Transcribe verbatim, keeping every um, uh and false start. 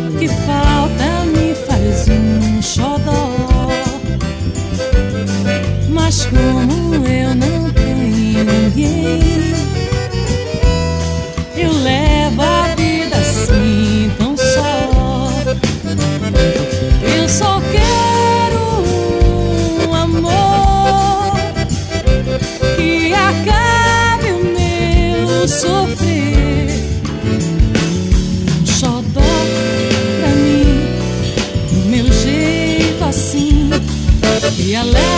que falta me faz um xodó. Mas como eu não tenho ninguém, eu levo a vida assim tão só. Eu só quero um amor que acabe o meu sofrer. Um xodó pra mim, do meu jeito assim, que alegre